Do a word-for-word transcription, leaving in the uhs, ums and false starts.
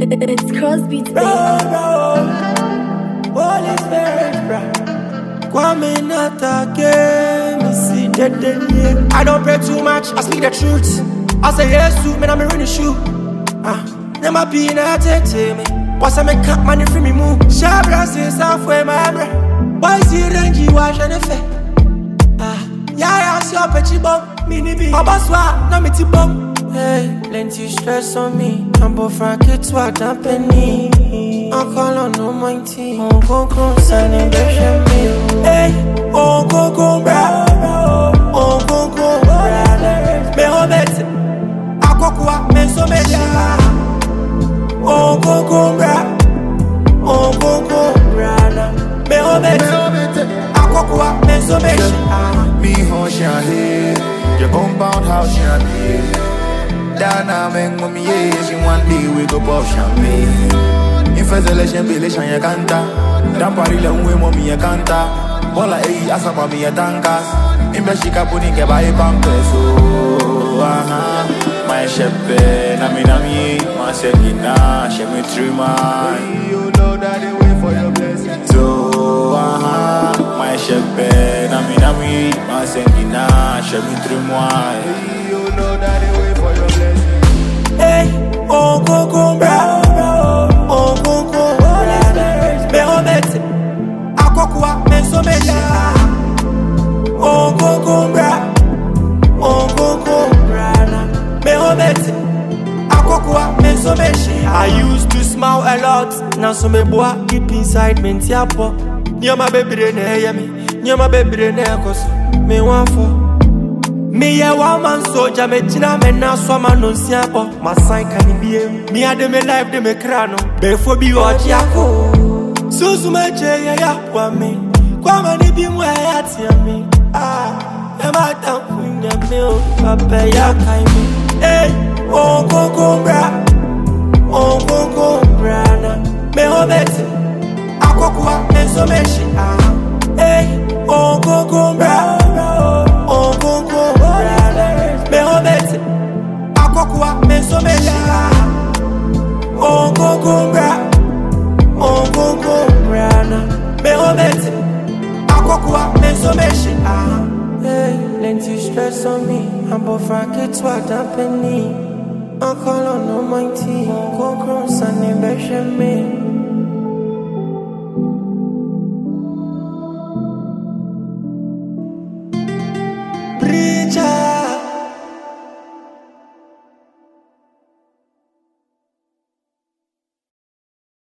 It's Crosby today. Bro, bro, Holy Spirit, bro. Kwame Natake, me see dead dead. I don't pray too much, I speak the truth. I say yes to me, I'm in the shoe. Ah, never be in a tete me. What's I make cut money for me move? Shabra says halfway, my bro. Why is it Rangy wash and effect? Ah, yeah, I see your petty bomb. Mini B, Abaswa, no me bomb. Hey, plenty stress on me. I'm both rockets, what I'm penny. I'm calling on my team. On go go, signing pressure me. Hey, on go go, bra. On go go, bra. Me ho bet. Akokwa, me so me sha. On go go, bra. On go go, bra. Me ho bet. Akokwa, me so me sha. Me ho sha here. Your compound house sha here. Dana men with me, yes, you one day we go pop champagne. In first election, Billy Shanya Canta. Dampari la unwe mommy a canta. Bola e asa mami a tankas. In Bashika puni ke ba e pampes. Oh, aha. My shepe, na mi na mi. My sekina, she me trima. You know that they wait for your blessing. So, aha. My shepe, na mi na mi. My sekina, she me trima. You know that they wait for your blessing. Hey, oh go go bra, oh go go bra. Me ho bet, akokwa me so me sha. Oh go go bra, oh go go bra. Me ho bet, akokwa me so me sha. I used to smile a lot, now so me boy deep inside me tiapo. Near my baby de ne hear me, near my baby de ne koso. Me want for. Me a woman soldier, me tina me na swama no siapo. My sign can be him. Me a de me life de me crano. Before be watch yako. Susu me che ya ya kwa me. Kwa mani bi mwa ya tia me. Ah, e ma tam kunya me o. Papa ya kai me. Hey, oh go go bra. Oh go go bra na. Me ho beti. Akokwa me so me shi. Ah, hey, oh go go bra. Oh go go. Me ho bet, akokwa me so me sha. Oh go go bra, oh go go bra na. Me ho bet, akokwa me so me sha. Hey, plenty stress on me. I'm both rockets, what I'm penny. I'm calling on my team. Go cross and me.